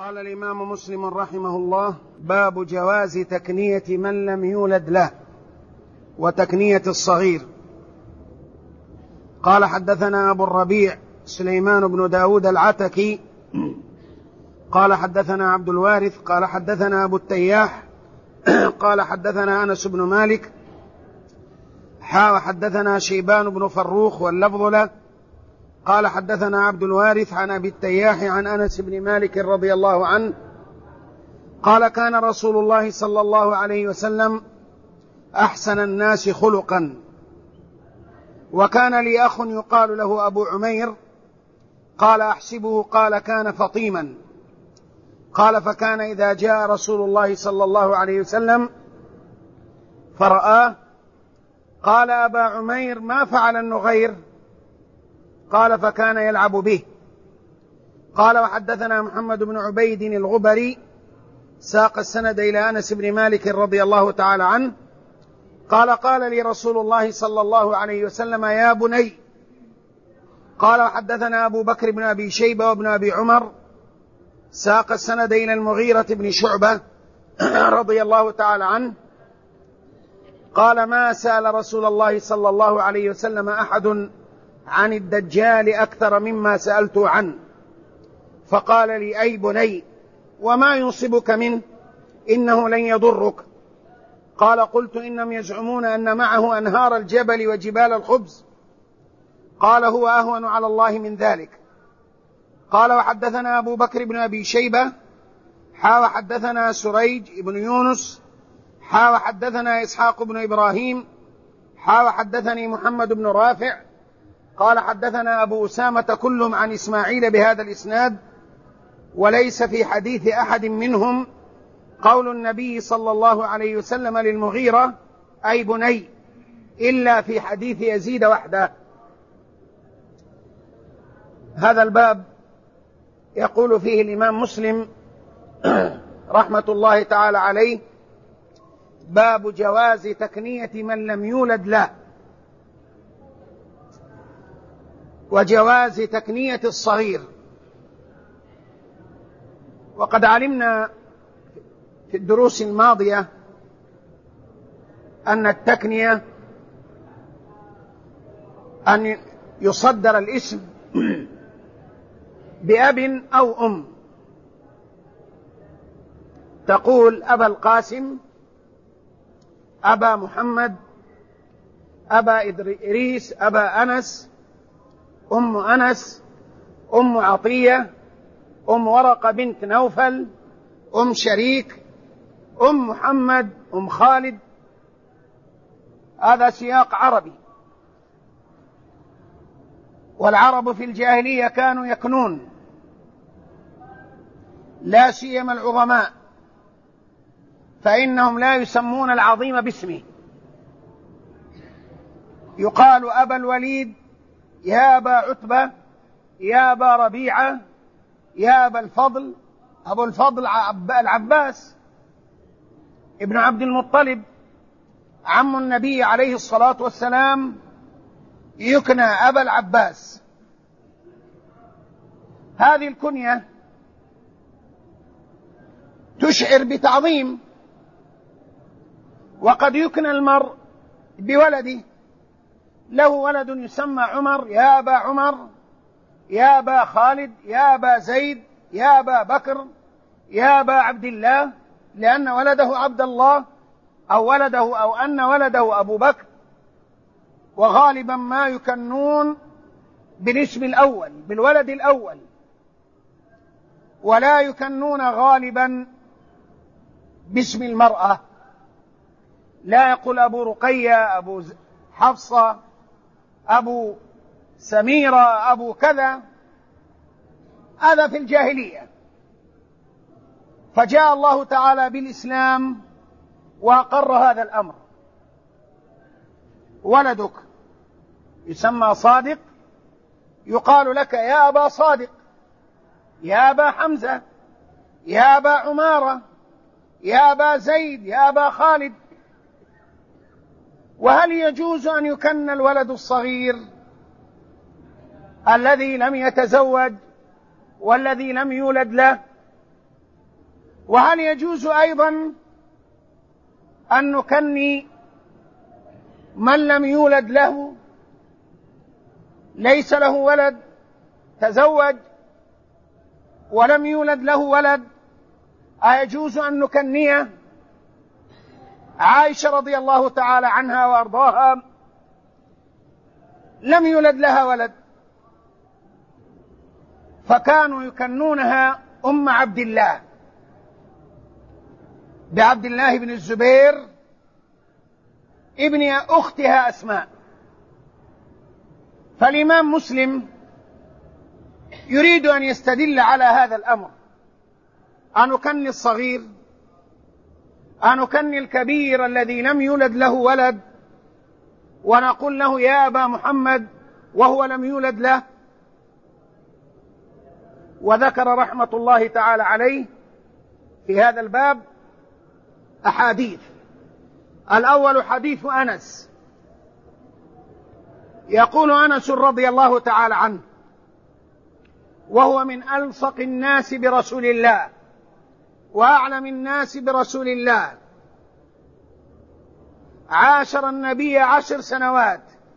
قال الإمام مسلم رحمه الله: باب جواز تكنية من لم يولد له وتكنية الصغير. قال: حدثنا أبو الربيع سليمان بن داود العتكي قال: حدثنا عبد الوارث قال: حدثنا أبو التياح قال: حدثنا أنس بن مالك حدثنا شيبان بن فروخ واللفظ له قال: حدثنا عبد الوارث عن أبي التياح عن أنس بن مالك رضي الله عنه قال: كان رسول الله صلى الله عليه وسلم أحسن الناس خلقا، وكان لي أخ يقال له أبو عمير، قال: أحسبه، قال: كان فطيما، قال: فكان إذا جاء رسول الله صلى الله عليه وسلم فرآه قال: أبا عمير، ما فعل النغير؟ قال: فكان يلعب به. قال: وحدثنا محمد بن عبيد الغبري ساق السند إلى أنس بن مالك رضي الله تعالى عنه قال: قال لي رسول الله صلى الله عليه وسلم: يا بني. قال: وحدثنا أبو بكر بن أبي شيبة وابن أبي عمر ساق السند إلى المغيرة بن شعبة رضي الله تعالى عنه قال: ما سأل رسول الله صلى الله عليه وسلم أحد عن الدجال أكثر مما سألته عنه، فقال لي: أي بني، وما ينصبك منه؟ إنه لن يضرك. قال: قلت: إنهم يزعمون أن معه أنهار الجبل وجبال الخبز. قال: هو أهون على الله من ذلك. قال: وحدثنا أبو بكر بن أبي شيبة وحدثنا سريج بن يونس وحدثنا إسحاق بن إبراهيم وحدثني محمد بن رافع قال: حدثنا أبو أسامة كلهم عن إسماعيل بهذا الإسناد، وليس في حديث أحد منهم قول النبي صلى الله عليه وسلم للمغيرة: أي بني، إلا في حديث يزيد وحده. هذا الباب يقول فيه الإمام مسلم رحمة الله تعالى عليه: باب جواز تكنية من لم يولد له وجواز تكنية الصغير. وقد علمنا في الدروس الماضية أن التكنية أن يصدر الاسم بأب أو أم، تقول: أبا القاسم، أبا محمد، أبا إدريس، أبا أنس، أم أنس، أم عطية، أم ورقة بنت نوفل، أم شريك، أم محمد، أم خالد. هذا سياق عربي. والعرب في الجاهلية كانوا يكنون، لا سيما العظماء، فإنهم لا يسمون العظيم باسمه. يقال: أبا الوليد، يا أبا عتبة، يا أبا ربيعة، يا أبا الفضل. أبو الفضل العباس ابن عبد المطلب عم النبي عليه الصلاة والسلام، يكنى أبا العباس. هذه الكنية تشعر بتعظيم. وقد يكنى المرء بولده، له ولد يسمى عمر: يا أبا عمر، يا أبا خالد، يا أبا زيد، يا أبا بكر، يا أبا عبد الله، لأن ولده عبد الله أو أن ولده أبو بكر. وغالبا ما يكنون بالاسم الأول، بالولد الأول، ولا يكنون غالبا باسم المرأة. لا يقول أبو رقية، أبو حفصة، أبو سميرة، أبو كذا. هذا في الجاهلية. فجاء الله تعالى بالإسلام وأقر هذا الأمر. ولدك يسمى صادق، يقال لك: يا أبا صادق، يا أبا حمزة، يا أبا عمارة، يا أبا زيد، يا أبا خالد. وهل يجوز أن يكن الولد الصغير الذي لم يتزوج والذي لم يولد له وهل يجوز أيضا أن نكني من لم يولد له، ليس له ولد، تزوج ولم يولد له ولد، أيجوز أن نكنيه؟ عائشة رضي الله تعالى عنها وأرضاها لم يولد لها ولد، فكانوا يكنونها أم عبد الله بعبد الله بن الزبير ابن أختها أسماء. فالإمام مسلم يريد أن يستدل على هذا الأمر، أنكني الصغير، أنكني الكبير الذي لم يولد له ولد ونقول له يا أبا محمد وهو لم يولد له؟ وذكر رحمة الله تعالى عليه في هذا الباب أحاديث. الأول حديث أنس، يقول أنس رضي الله تعالى عنه وهو من ألصق الناس برسول الله وأعلم الناس برسول الله، عاشر النبي 10 سنوات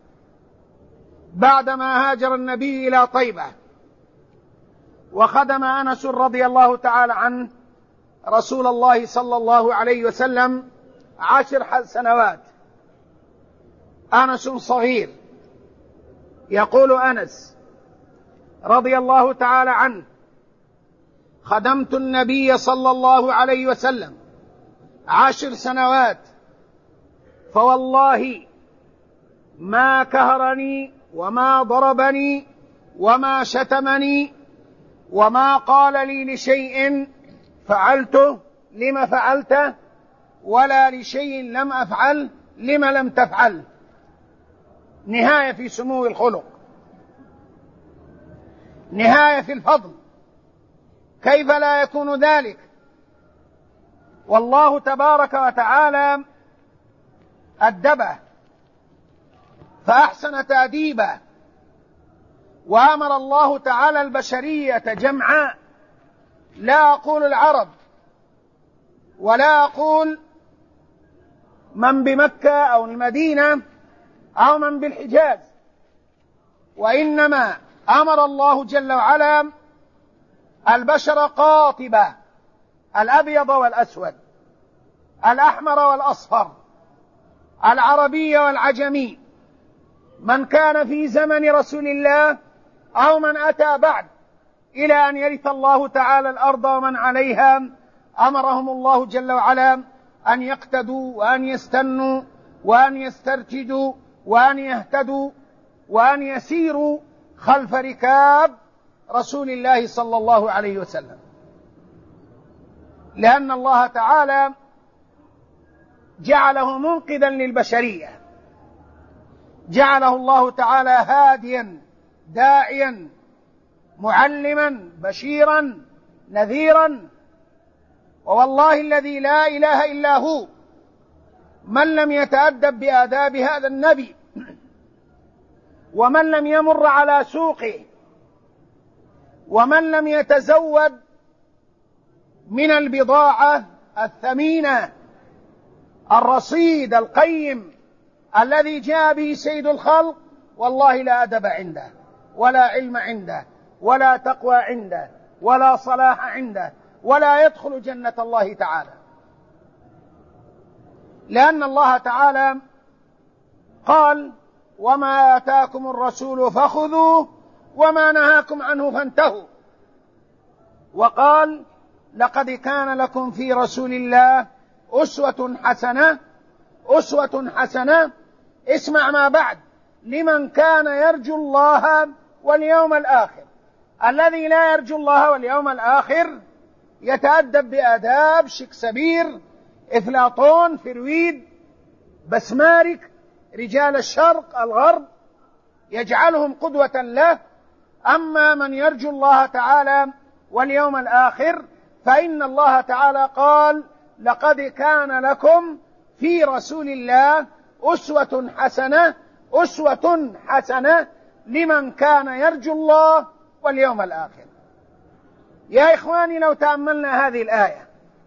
بعدما هاجر النبي إلى طيبة، وخدم أنس رضي الله تعالى عنه رسول الله صلى الله عليه وسلم 10 سنوات. أنس صغير، يقول أنس رضي الله تعالى عنه خدمت النبي صلى الله عليه وسلم 10 سنوات، فوالله ما كهرني وما ضربني وما شتمني وما قال لي لشيء فعلته لم فعلته ولا لشيء لم أفعل لم لم تفعل. نهاية في سمو الخلق، نهاية في الفضل، كيف لا يكون ذلك؟ والله تبارك وتعالى أدبه فأحسن تأديبه، وأمر الله تعالى البشرية جمعاء، لا أقول العرب ولا أقول من بمكة أو المدينة أو من بالحجاز، وإنما أمر الله جل وعلا البشر قاطبة، الأبيض والأسود، الأحمر والأصفر، العربي والعجمي، من كان في زمن رسول الله أو من أتى بعد إلى أن يرث الله تعالى الأرض ومن عليها. أمرهم الله جل وعلا أن يقتدوا وأن يستنوا وأن يسترشدوا وأن يهتدوا وأن يسيروا خلف ركاب رسول الله صلى الله عليه وسلم، لأن الله تعالى جعله منقذا للبشرية، جعله الله تعالى هاديا داعيا معلما بشيرا نذيرا. ووالله الذي لا إله إلا هو، من لم يتأدب بآداب هذا النبي ومن لم يمر على سوقه ومن لم يتزود من البضاعة الثمينة الرصيد القيم الذي جاء به سيد الخلق، والله لا أدب عنده ولا علم عنده ولا تقوى عنده ولا صلاح عنده ولا يدخل جنة الله تعالى. لأن الله تعالى قال وما آتاكم الرسول فخذوه وما نهاكم عنه فانتهوا، وقال لقد كان لكم في رسول الله أسوة حسنة. أسوة حسنة، اسمع ما بعد، لمن كان يرجو الله واليوم الآخر. الذي لا يرجو الله واليوم الآخر يتأدب بآداب شكسبير، إفلاطون، فرويد، بسمارك، رجال الشرق الغرب، يجعلهم قدوة له. أما من يرجو الله تعالى واليوم الآخر فإن الله تعالى قال لقد كان لكم في رسول الله أسوة حسنة. أسوة حسنة لمن كان يرجو الله واليوم الآخر. يا إخواني، لو تأملنا هذه الآية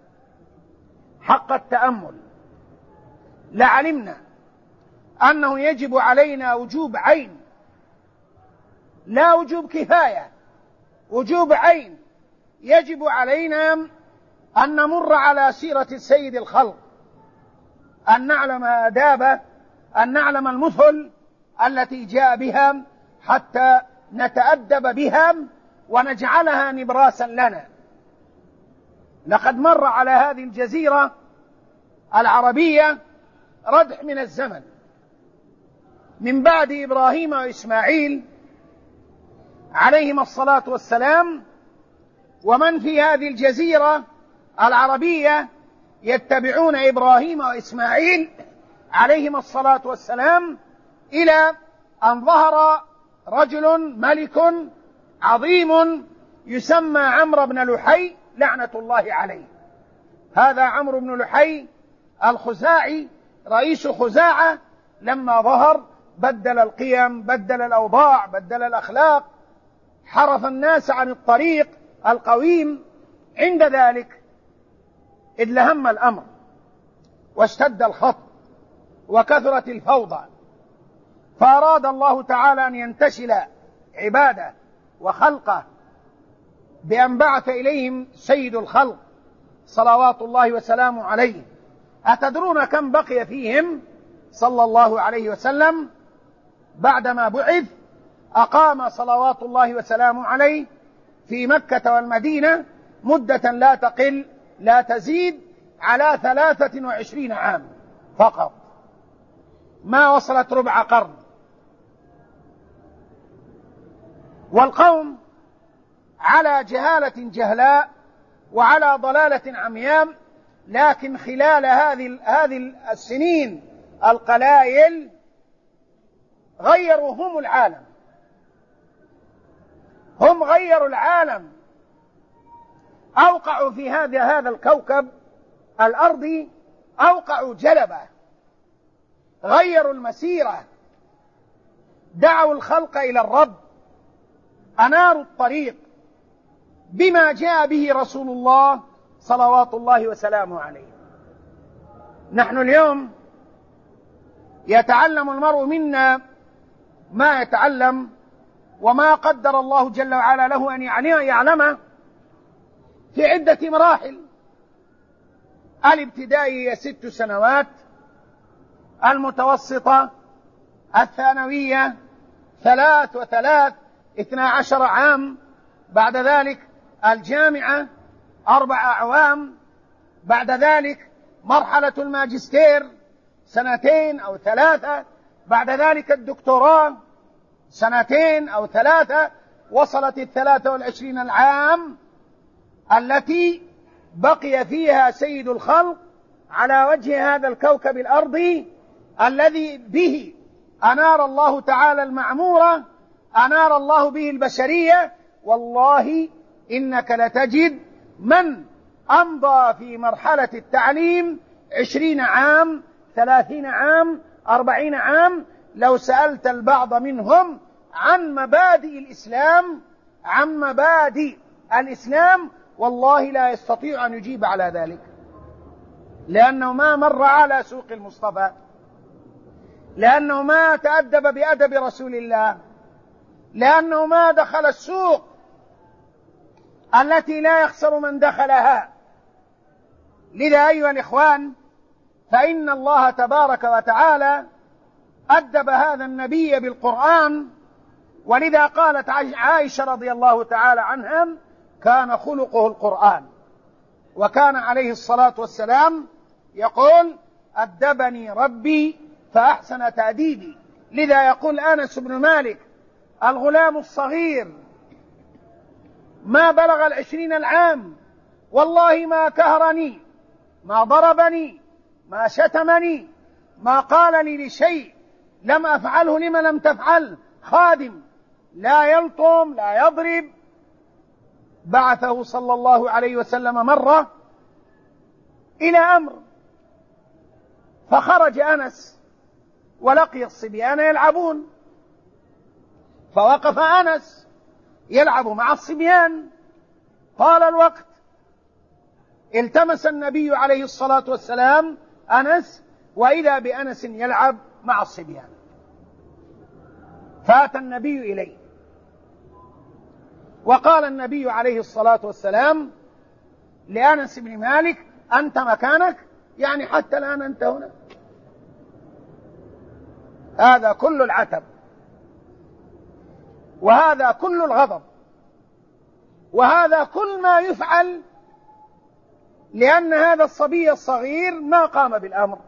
حق التأمل لعلمنا أنه يجب علينا وجوب عين، لا وجوب كفاية، وجوب عين. يجب علينا أن نمر على سيرة سيد الخلق، أن نعلم آدابه، أن نعلم المثل التي جاء بها حتى نتأدب بها ونجعلها نبراسا لنا. لقد مر على هذه الجزيرة العربية ردح من الزمن من بعد إبراهيم وإسماعيل عليهما الصلاة والسلام، ومن في هذه الجزيرة العربية يتبعون إبراهيم وإسماعيل عليهما الصلاة والسلام، إلى أن ظهر رجل ملك عظيم يسمى عمرو بن لحي لعنة الله عليه. هذا عمرو بن لحي الخزاعي رئيس خزاعة، لما ظهر بدل القيم، بدل الأوضاع، بدل الأخلاق، حرف الناس عن الطريق القويم. عند ذلك إذ لهم الأمر واشتد الخط وكثرت الفوضى، فأراد الله تعالى أن ينتشل عباده وخلقه بأن بعث إليهم سيد الخلق صلوات الله وسلامه عليه. أتدرون كم بقي فيهم صلى الله عليه وسلم بعدما بعث؟ أقام صلوات الله وسلامه عليه في مكة والمدينة مدة لا تقل لا تزيد على 23 عام فقط، ما وصلت ربع قرن. والقوم على جهالة جهلاء وعلى ضلالة عمياء، لكن خلال هذه السنين القلائل غيروا هم العالم، هم غيروا العالم، أوقعوا في هذا الكوكب الأرضي، أوقعوا جلبة، غيروا المسيرة، دعوا الخلق إلى الرب، أناروا الطريق بما جاء به رسول الله صلوات الله وسلامه عليه. نحن اليوم يتعلم المرء منا ما يتعلم وما قدر الله جل وعلا له أن يعلمه في عدة مراحل. الابتدائي 6 سنوات، المتوسطة الثانوية 3 و3 12 عام، بعد ذلك الجامعة 4 أعوام، بعد ذلك مرحلة الماجستير 2 أو 3، بعد ذلك الدكتوراه 2 أو 3، وصلت 23 العام التي بقي فيها سيد الخلق على وجه هذا الكوكب الأرضي الذي به أنار الله تعالى المعمورة، أنار الله به البشرية. والله إنك لتجد من أمضى في مرحلة التعليم 20 عام 30 عام 40 عام، لو سألت البعض منهم عن مبادئ الإسلام، عن مبادئ الإسلام، والله لا يستطيع أن يجيب على ذلك، لأنه ما مر على سوق المصطفى، لأنه ما تأدب بأدب رسول الله، لأنه ما دخل السوق التي لا يخسر من دخلها. لذا أيها الإخوان، فإن الله تبارك وتعالى أدب هذا النبي بالقرآن، ولذا قالت عائشة رضي الله تعالى عنها: كان خلقه القرآن. وكان عليه الصلاة والسلام يقول: أدبني ربي فأحسن تأديبي. لذا يقول أنس بن مالك: الغلام الصغير ما بلغ 20 العام والله ما كهرني، ما ضربني، ما شتمني، ما قال لي لشيء لم أفعله لما لم تفعل. خادم لا يلطم لا يضرب. بعثه صلى الله عليه وسلم مرة إلى أمر، فخرج أنس ولقي الصبيان يلعبون، فوقف أنس يلعب مع الصبيان. طال الوقت التمس النبي عليه الصلاة والسلام أنس، وإذا بأنس يلعب مع الصبيان، فأتى النبي إليه وقال النبي عليه الصلاة والسلام لأنس بن مالك: أنت مكانك، يعني حتى الآن أنت هنا. هذا كل العتب، وهذا كل الغضب، وهذا كل ما يفعل لأن هذا الصبي الصغير ما قام بالأمر.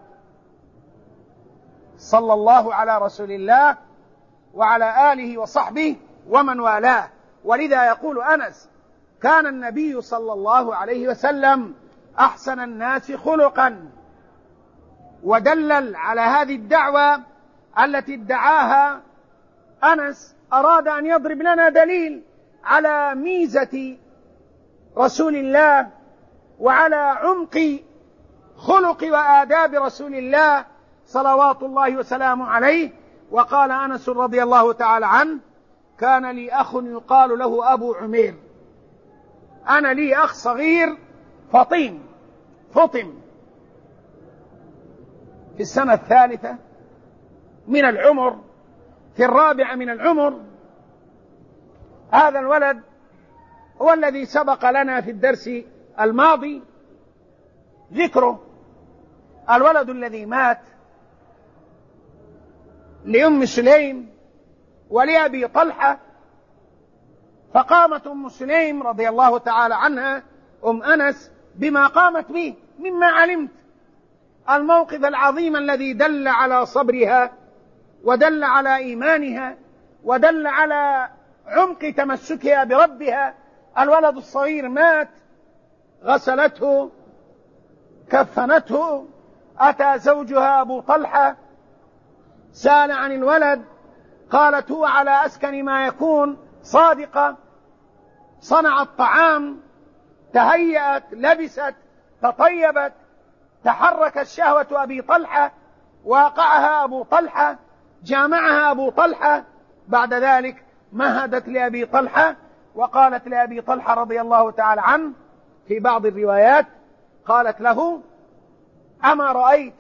صلى الله على رسول الله وعلى آله وصحبه ومن والاه. ولذا يقول أنس: كان النبي صلى الله عليه وسلم أحسن الناس خلقا. ودلل على هذه الدعوة التي ادعاها أنس، أراد أن يضرب لنا دليل على ميزة رسول الله وعلى عمق خلق وآداب رسول الله صلوات الله وسلامه عليه. وقال أنس رضي الله تعالى عنه: كان لي أخ يقال له أبو عمير. أنا لي أخ صغير فطم في السنة الثالثة من العمر، في الرابعة من العمر. هذا الولد هو الذي سبق لنا في الدرس الماضي ذكره، الولد الذي مات لأم سليم ولأبي طلحة، فقامت أم سليم رضي الله تعالى عنها أم أنس بما قامت به، مما علمت الموقف العظيم الذي دل على صبرها ودل على إيمانها ودل على عمق تمسكها بربها. الولد الصغير مات، غسلته، كفنته، أتى زوجها أبو طلحة، سأل عن الولد، قالت: هو على أسكن ما يكون، صادقة، صنعت طعام، تهيأت، لبست، تطيبت، تحركت شهوة أبي طلحة، واقعها أبو طلحة، جامعها أبو طلحة. بعد ذلك مهدت لأبي طلحة وقالت لأبي طلحة رضي الله تعالى عنه في بعض الروايات، قالت له: أما رأيت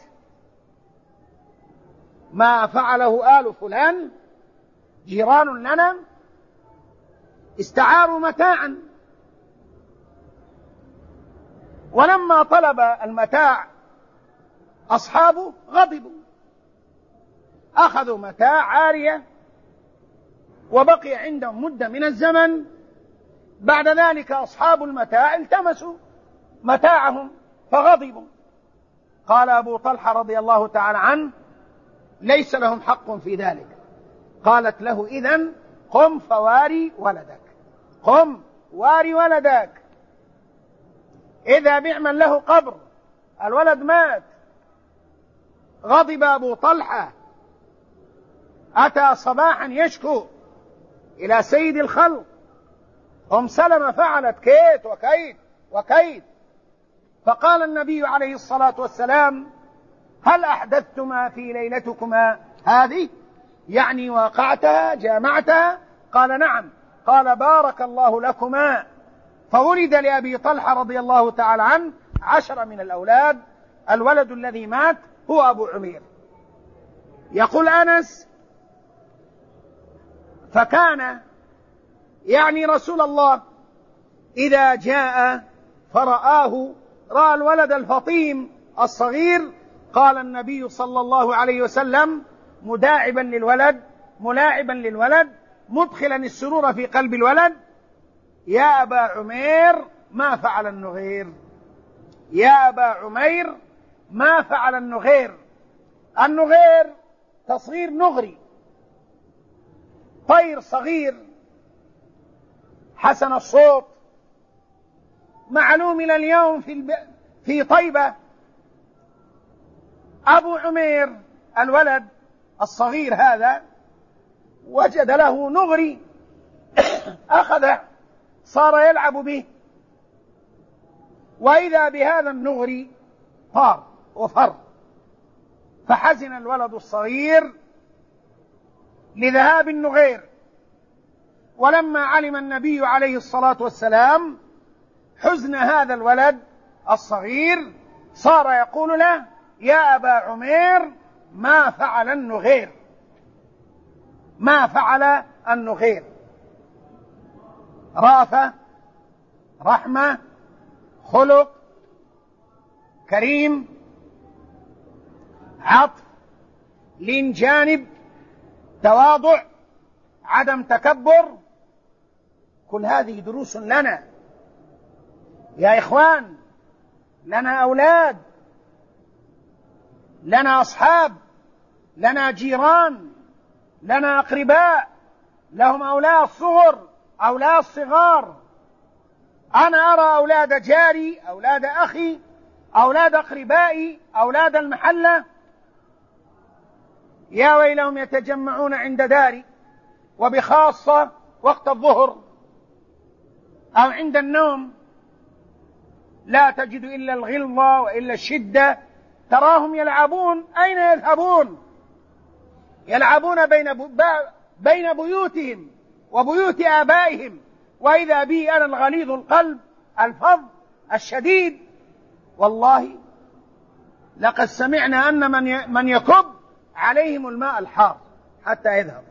ما فعله آل فلان؟ جيران لنا استعاروا متاعا، ولما طلب المتاع أصحابه غضبوا، أخذوا متاع عارية وبقي عندهم مدة من الزمن. بعد ذلك أصحاب المتاع التمسوا متاعهم فغضبوا. قال أبو طلحة رضي الله تعالى عنه: ليس لهم حق في ذلك. قالت له: إذن قم فواري ولدك، قم واري ولدك، إذا بيعمل له قبر، الولد مات. غضب أبو طلحة، أتى صباحا يشكو إلى سيد الخلق. أم سلمة فعلت كيت وكيت وكيت، فقال النبي عليه الصلاة والسلام: هل أحدثتما في ليلتكما هذه؟ يعني واقعتها، جامعتها؟ قال: نعم. قال: بارك الله لكما. فولد لأبي طلحة رضي الله تعالى عنه 10 من الأولاد. الولد الذي مات هو أبو عمير. يقول أنس: فكان يعني رسول الله إذا جاء فرآه، رأى الولد الفطيم الصغير، قال النبي صلى الله عليه وسلم مداعبا للولد، ملاعبا للولد، مدخلا السرور في قلب الولد: يا أبا عمير ما فعل النغير، يا أبا عمير ما فعل النغير. النغير تصغير نغري، طير صغير حسن الصوت، معلوم إلى اليوم في طيبة. أبو عمير الولد الصغير هذا وجد له نغري، أخذه، صار يلعب به، وإذا بهذا النغري طار وفر، فحزن الولد الصغير لذهاب النغير. ولما علم النبي عليه الصلاة والسلام حزن هذا الولد الصغير صار يقول له: يا أبا عمير ما فعل النغير، ما فعل النغير. رافة، رحمة، خلق، كريم، عطف، لين جانب، تواضع، عدم تكبر، كل هذه دروس لنا يا إخوان. لنا أولاد، لنا أصحاب، لنا جيران، لنا أقرباء لهم أولاد صغر، أولاد صغار. أنا أرى أولاد جاري، أولاد أخي، أولاد أقربائي، أولاد المحلة، يا ويلهم يتجمعون عند داري، وبخاصة وقت الظهر أو عند النوم، لا تجد إلا الغلظة وإلا الشدة. تراهم يلعبون، أين يذهبون؟ يلعبون بين بيوتهم وبيوت آبائهم، وإذا بي أنا الغليظ القلب الفظ الشديد. والله لقد سمعنا أن من يكب عليهم الماء الحار حتى يذهب.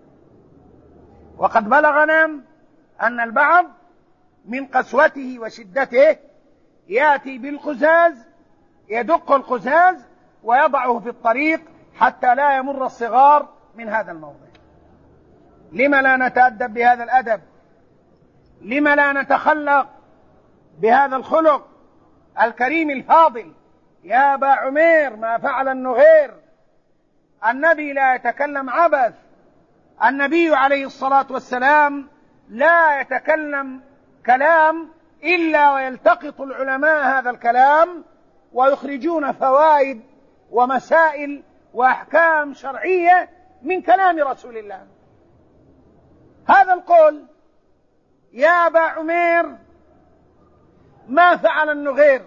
وقد بلغنا أن البعض من قسوته وشدته يأتي بالقزاز، يدق القزاز ويضعه في الطريق حتى لا يمر الصغار من هذا الموضع. لم لا نتأدب بهذا الأدب؟ لم لا نتخلق بهذا الخلق الكريم الفاضل؟ يا أبا عمير ما فعل النغير. النبي لا يتكلم عبث، النبي عليه الصلاة والسلام لا يتكلم كلام إلا ويلتقط العلماء هذا الكلام ويخرجون فوائد ومسائل وأحكام شرعية من كلام رسول الله. هذا القول يا أبا عمير ما فعل النغير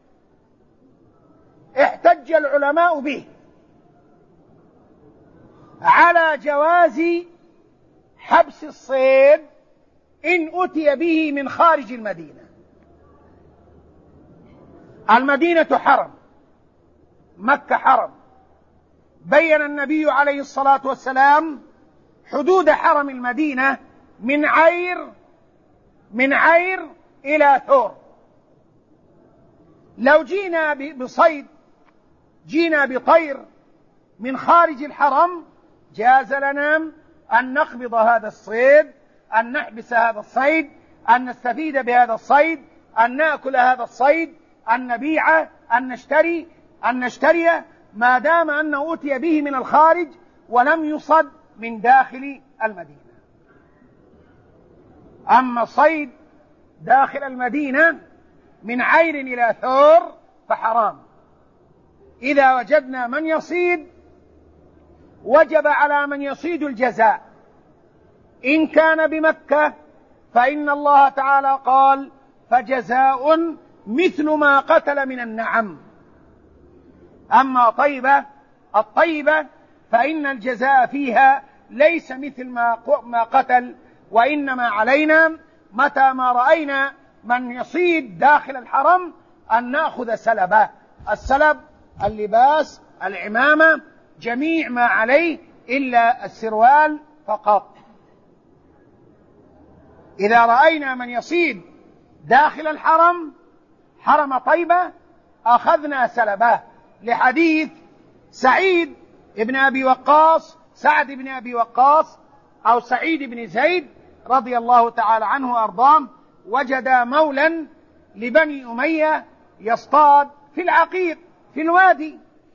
احتج العلماء به على جواز حبس الصيد إن أتي به من خارج المدينة. المدينة حرم، مكة حرم، بين النبي عليه الصلاة والسلام حدود حرم المدينة من عير إلى ثور. لو جينا بصيد، جينا بطير من خارج الحرم، جاز لنا أن نقبض هذا الصيد، أن نحبس هذا الصيد، أن نستفيد بهذا الصيد، أن نأكل هذا الصيد، أن نبيعه، أن نشتريه، ما دام أنه أتي به من الخارج ولم يصد من داخل المدينة. أما صيد داخل المدينة من عير إلى ثور فحرام. إذا وجدنا من يصيد وجب على من يصيد الجزاء. إن كان بمكة فإن الله تعالى قال: فجزاء مثل ما قتل من النعم. أما الطيبة فإن الجزاء فيها ليس مثل ما قتل، وإنما علينا متى ما رأينا من يصيد داخل الحرم أن نأخذ سلبه. السلب اللباس، العمامة، جميع ما عليه إلا السروال فقط. إذا رأينا من يصيد داخل الحرم، حرم طيبة، أخذنا سلبه، لحديث سعد بن أبي وقاص أو سعيد بن زيد رضي الله تعالى عنه وأرضاه، وجد مولا لبني أمية يصطاد في العقيق في الوادي،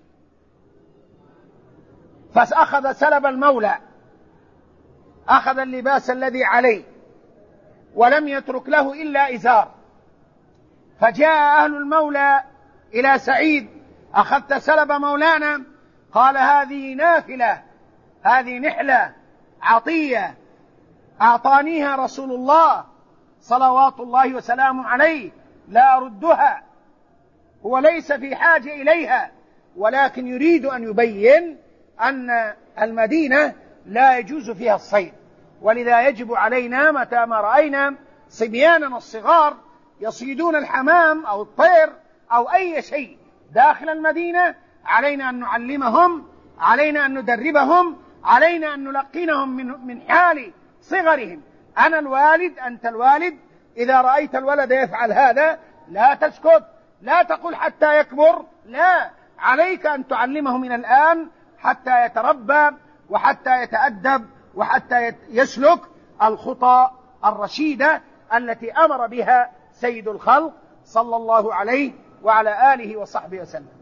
فأخذ سلب المولى، أخذ اللباس الذي عليه ولم يترك له إلا إزار. فجاء أهل المولى إلى سعيد: أخذت سلب مولانا؟ قال: هذه نافلة، هذه نحلة عطية أعطانيها رسول الله صلوات الله وسلامه عليه، لا أردها. هو ليس في حاجة إليها، ولكن يريد أن يبين أن المدينة لا يجوز فيها الصيد، ولذا يجب علينا متى ما رأينا صبياننا الصغار يصيدون الحمام أو الطير أو أي شيء داخل المدينة، علينا أن نعلمهم، علينا أن ندربهم، علينا أن نلقنهم من حال صغرهم. أنا الوالد، أنت الوالد، إذا رأيت الولد يفعل هذا لا تسكت، لا تقول حتى يكبر، لا، عليك أن تعلمه من الآن حتى يتربى وحتى يتأدب وحتى يسلك الخطى الرشيدة التي أمر بها سيد الخلق صلى الله عليه وعلى آله وصحبه وسلم.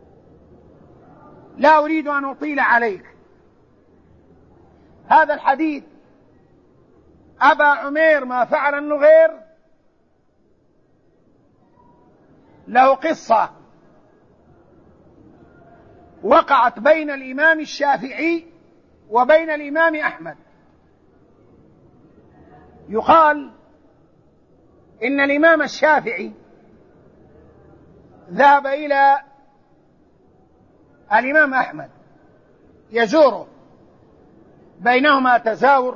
لا أريد أن أطيل عليك. هذا الحديث أبا عمير ما فعل النغير له قصة وقعت بين الإمام الشافعي وبين الإمام أحمد. يقال إن الإمام الشافعي ذهب إلى الإمام أحمد يزوره، بينهما تزاور،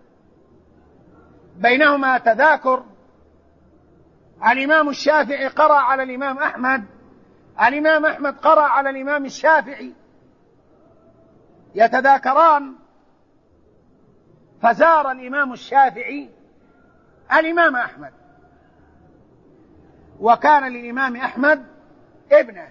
بينهما تذاكر. الإمام الشافعي قرأ على الإمام أحمد، الإمام أحمد قرأ على الإمام الشافعي، يتذاكران. فزار الإمام الشافعي الإمام أحمد، وكان للإمام أحمد ابنه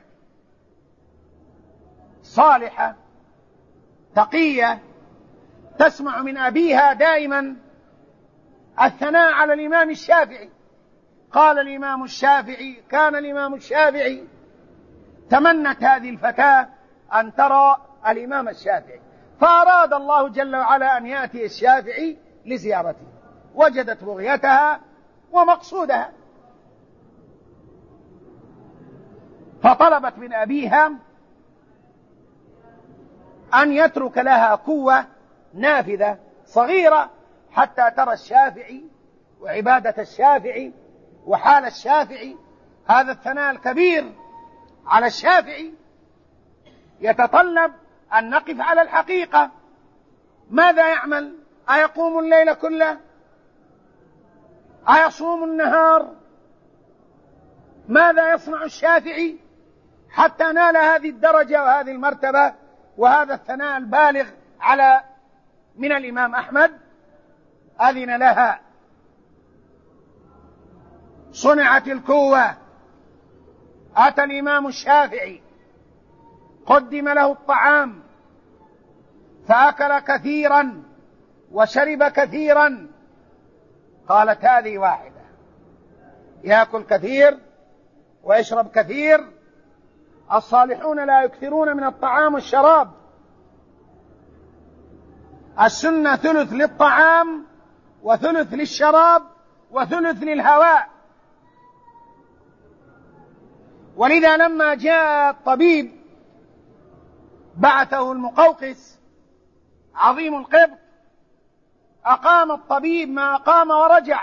صالحة تقية تسمع من أبيها دائما الثناء على الإمام الشافعي. قال الإمام الشافعي، كان الإمام الشافعي تمنت هذه الفتاة أن ترى الإمام الشافعي، فأراد الله جل وعلا أن يأتي الشافعي لزيارته، وجدت بغيتها ومقصودها، فطلبت من أبيها أن يترك لها قوة نافذة صغيرة حتى ترى الشافعي وعبادة الشافعي وحال الشافعي. هذا الثناء الكبير على الشافعي يتطلب أن نقف على الحقيقة. ماذا يعمل؟ أيقوم الليل كله؟ أيصوم النهار؟ ماذا يصنع الشافعي حتى نال هذه الدرجة وهذه المرتبة وهذا الثناء البالغ على من الإمام أحمد؟ أذن لها، صنعت الكوة، أتى الإمام الشافعي، قدم له الطعام فأكل كثيرا وشرب كثيرا. قالت هذه واحدة، يأكل كثير ويشرب كثير. الصالحون لا يكثرون من الطعام والشراب، السنة ثلث للطعام وثلث للشراب وثلث للهواء. ولذا لما جاء الطبيب بعثه المقوقس عظيم القبط، أقام الطبيب ما أقام ورجع،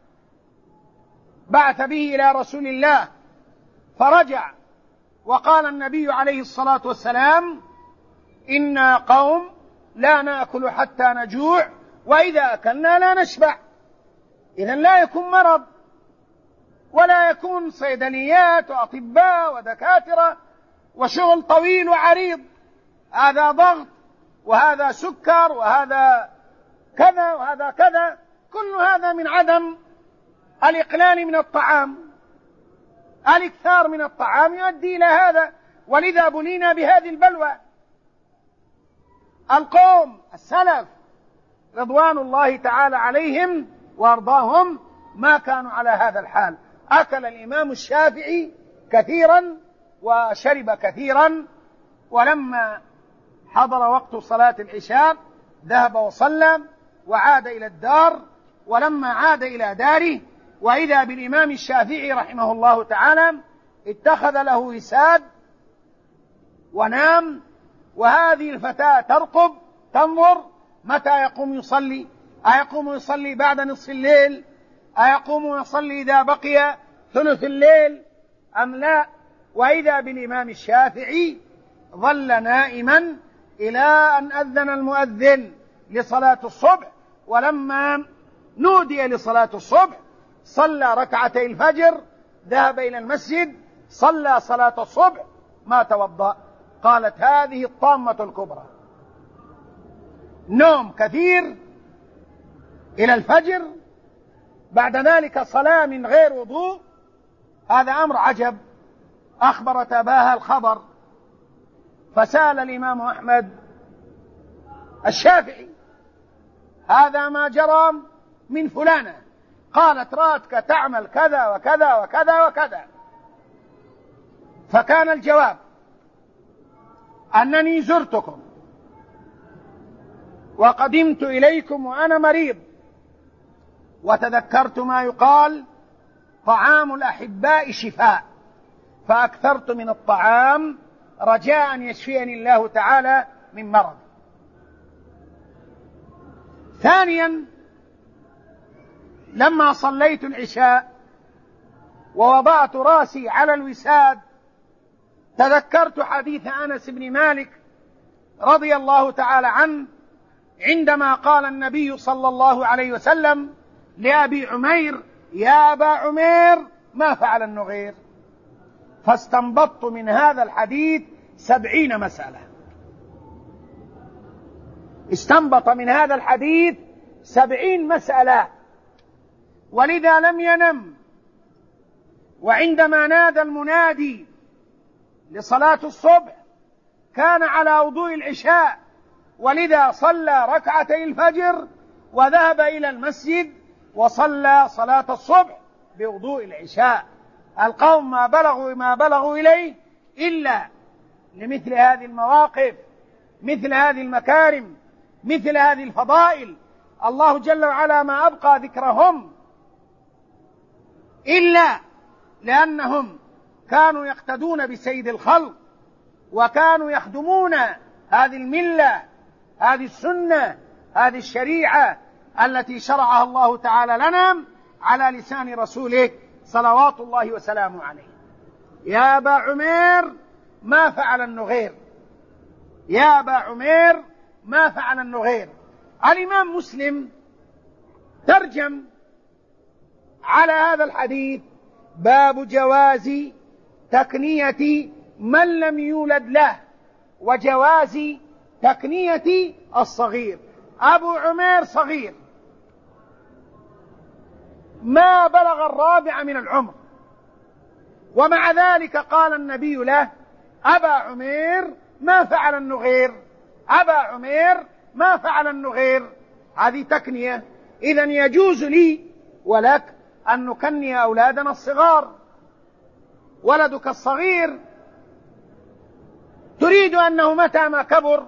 بعث به إلى رسول الله فرجع، وقال النبي عليه الصلاة والسلام: إنا قوم لا نأكل حتى نجوع، وإذا أكلنا لا نشبع. إذن لا يكون مرض ولا يكون صيدليات وأطباء ودكاترة وشغل طويل وعريض، هذا ضغط وهذا سكر وهذا كذا وهذا كذا، كل هذا من عدم الإقلال من الطعام. الإكثار من الطعام يؤدي إلى هذا، ولذا بلينا بهذه البلوى. القوم السلف رضوان الله تعالى عليهم وارضاهم ما كانوا على هذا الحال. أكل الإمام الشافعي كثيرا وشرب كثيرا، ولما حضر وقت صلاة العشاء ذهب وصلى وعاد إلى الدار. ولما عاد إلى داره وإذا بالإمام الشافعي رحمه الله تعالى اتخذ له وساد ونام، وهذه الفتاة ترقب تنظر متى يقوم يصلي، أيقوم يصلي بعد نصف الليل، أيقوم يصلي إذا بقي ثلث الليل أم لا. وإذا بالإمام الشافعي ظل نائما إلى أن أذن المؤذن لصلاة الصبح، ولما نودي لصلاة الصبح صلى ركعتي الفجر، ذهب إلى المسجد، صلى صلاة الصبح، ما توضأ. قالت هذه الطامة الكبرى. نوم كثير إلى الفجر، بعد ذلك صلاة من غير وضوء، هذا أمر عجب. أخبرت أباها الخبر، فسأل الإمام أحمد الشافعي هذا ما جرى من فلانة، قالت رأتك تعمل كذا وكذا وكذا وكذا. فكان الجواب أنني زرتكم وقدمت إليكم وأنا مريض، وتذكرت ما يقال طعام الأحباء شفاء، فأكثرت من الطعام رجاء أن يشفيني الله تعالى من مرض. ثانيا، لما صليت العشاء ووضعت رأسي على الوساد تذكرت حديث أنس بن مالك رضي الله تعالى عنه عندما قال النبي صلى الله عليه وسلم لأبي عمير: يا أبا عمير ما فعل النغير؟ فاستنبطت من هذا الحديث 70 مسألة. استنبط من هذا الحديث 70 مسألة، ولذا لم ينم. وعندما نادى المنادي لصلاة الصبح كان على وضوء العشاء، ولذا صلى ركعتي الفجر وذهب إلى المسجد وصلى صلاة الصبح بوضوء العشاء. القوم ما بلغوا إليه إلا لمثل هذه المواقف، مثل هذه المكارم، مثل هذه الفضائل. الله جل وعلا ما أبقى ذكرهم إلا لأنهم كانوا يقتدون بسيد الخلق، وكانوا يخدمون هذه الملة، هذه السنة، هذه الشريعة التي شرعها الله تعالى لنا على لسان رسوله صلوات الله وسلامه عليه. يا أبا عمير ما فعل النغير؟ يا أبا عمير ما فعل النغير؟ الإمام مسلم ترجم على هذا الحديث: باب جواز تكنية من لم يولد له وجواز تكنية الصغير. أبو عمير صغير ما بلغ الرابع من العمر، ومع ذلك قال النبي له: أبا عمير ما فعل النغير؟ أبا عمير ما فعل النغير؟ هذه تكنية. إذن يجوز لي ولك أن نكني أولادنا الصغار. ولدك الصغير تريد أنه متى ما كبر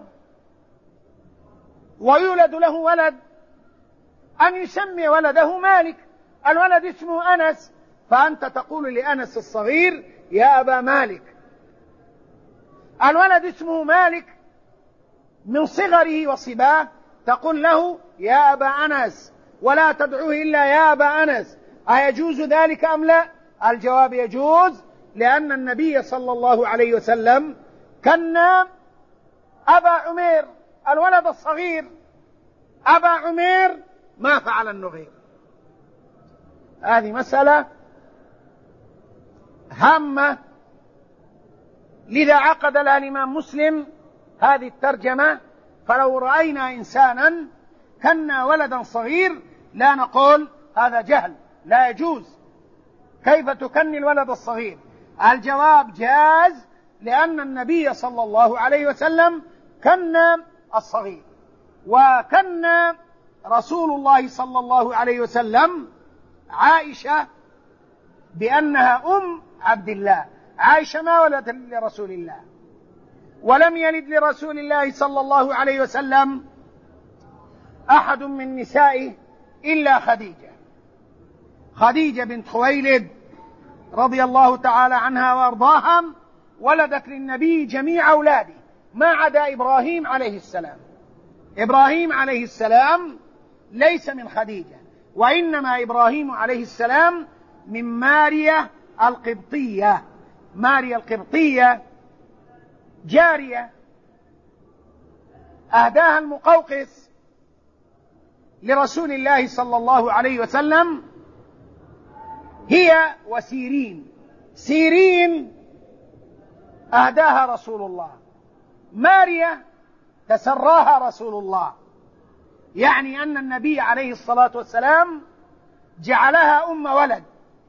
ويولد له ولد أن يسمي ولده مالك. الولد اسمه أنس، فأنت تقول لأنس الصغير: يا أبا مالك. الولد اسمه مالك من صغره وصباه، تقول له: يا أبا أنس، ولا تدعوه إلا يا أبا أنس. أيجوز ذلك أم لا؟ الجواب: يجوز، لأن النبي صلى الله عليه وسلم كنا أبا عمير الولد الصغير. أبا عمير ما فعل النغير. هذه مسألة هامة، لذا عقد لها الإمام مسلم هذه الترجمة. فلو رأينا إنسانا كنا ولدا صغير لا نقول هذا جهل، لا يجوز، كيف تكني الولد الصغير؟ الجواب: جاز، لأن النبي صلى الله عليه وسلم كنا الصغير. وكنا رسول الله صلى الله عليه وسلم عائشة بأنها أم عبد الله. عائشة ما ولدت لرسول الله، ولم يلد لرسول الله صلى الله عليه وسلم أحد من نسائه إلا خديجة بنت خويلد رضي الله تعالى عنها وأرضاها، ولدت للنبي جميع أولاده ما عدا إبراهيم عليه السلام. إبراهيم عليه السلام ليس من خديجة، وإنما إبراهيم عليه السلام من ماريا القبطية. ماريا القبطية جارية أهداها المقوقس لرسول الله صلى الله عليه وسلم هي وسيرين. سيرين أهداها رسول الله، مارية تسراها رسول الله، يعني أن النبي عليه الصلاة والسلام جعلها أم ولد.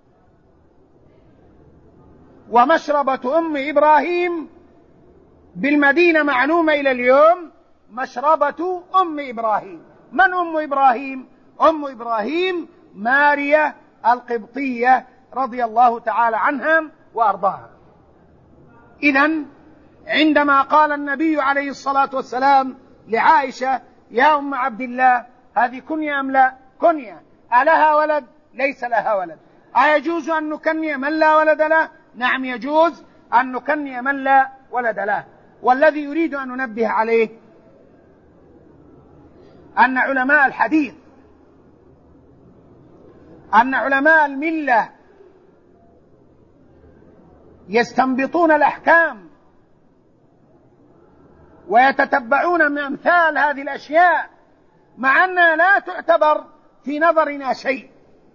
ومشربة أم إبراهيم بالمدينة معلومة إلى اليوم، مشربة أم إبراهيم. من أم إبراهيم؟ أم إبراهيم مارية القبطية رضي الله تعالى عنها وأرضاها. إذن عندما قال النبي عليه الصلاة والسلام لعائشة يا أم عبد الله، هذه كنية أم لا؟ كنية. ألها ولد؟ ليس لها ولد. أيجوز أن نكني من لا ولد له؟ نعم يجوز أن نكني من لا ولد له. والذي يريد أن ننبه عليه أن علماء الحديث، أن علماء الملة يستنبطون الأحكام ويتتبعون من أمثال هذه الأشياء، مع أنها لا تعتبر في نظرنا شيء،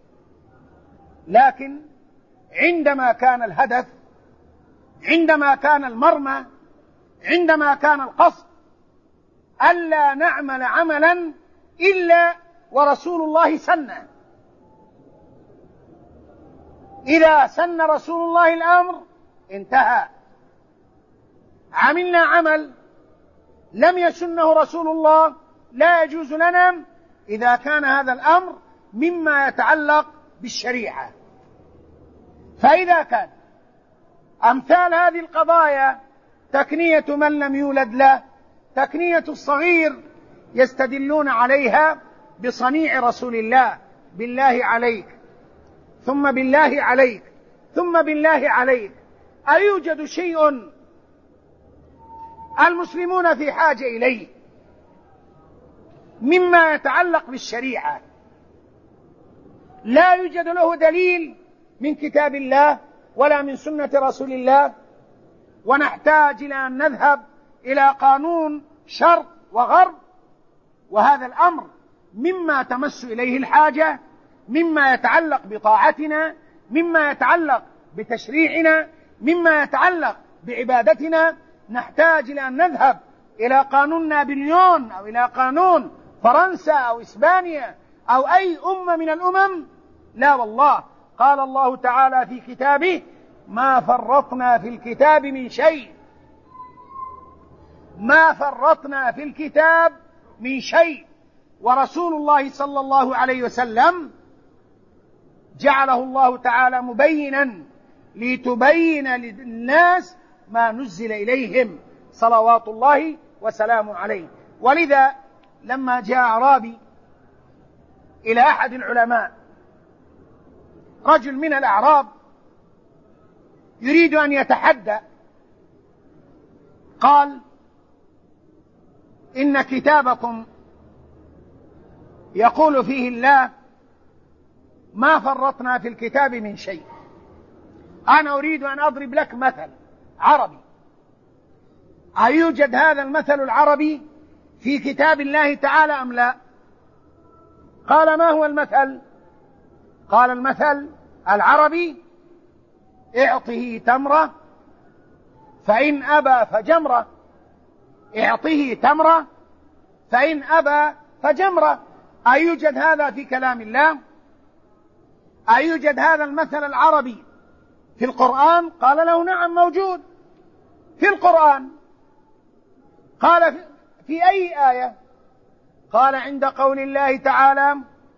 لكن عندما كان الهدف، عندما كان المرمى، عندما كان القصد ألا نعمل عملا إلا ورسول الله سنه. إذا سن رسول الله الأمر انتهى. عملنا عمل لم يسنه رسول الله لا يجوز لنا إذا كان هذا الأمر مما يتعلق بالشريعة. فإذا كان أمثال هذه القضايا تكنية من لم يولد له، تكنية الصغير، يستدلون عليها بصنيع رسول الله. بالله عليك ثم بالله عليك ثم بالله عليك، أيوجد شيء المسلمون في حاجة إليه مما يتعلق بالشريعة لا يوجد له دليل من كتاب الله ولا من سنة رسول الله، ونحتاج إلى أن نذهب إلى قانون شرق وغرب؟ وهذا الأمر مما تمس إليه الحاجة، مما يتعلق بطاعتنا، مما يتعلق بتشريعنا، مما يتعلق بعبادتنا. نحتاج إلى أن نذهب إلى قانون نابليون أو إلى قانون فرنسا أو إسبانيا أو أي أمة من الأمم؟ لا والله. قال الله تعالى في كتابه ما فرطنا في الكتاب من شيء، ما فرطنا في الكتاب من شيء. ورسول الله صلى الله عليه وسلم جعله الله تعالى مبينا لتبين للناس ما نزل إليهم صلوات الله وسلامه عليه. ولذا لما جاء أعرابي إلى أحد العلماء، رجل من الأعراب يريد أن يتحدى، قال إن كتابكم يقول فيه الله ما فرطنا في الكتاب من شيء. أنا أريد أن أضرب لك مثل عربي، أيوجد هذا المثل العربي في كتاب الله تعالى أم لا؟ قال ما هو المثل؟ قال المثل العربي اعطه تمرة فإن أبى فجمرة، اعطه تمرة فإن أبى فجمرة. أيوجد هذا في كلام الله؟ أيوجد هذا المثل العربي في القرآن؟ قال له نعم موجود في القرآن. قال في أي آية؟ قال عند قول الله تعالى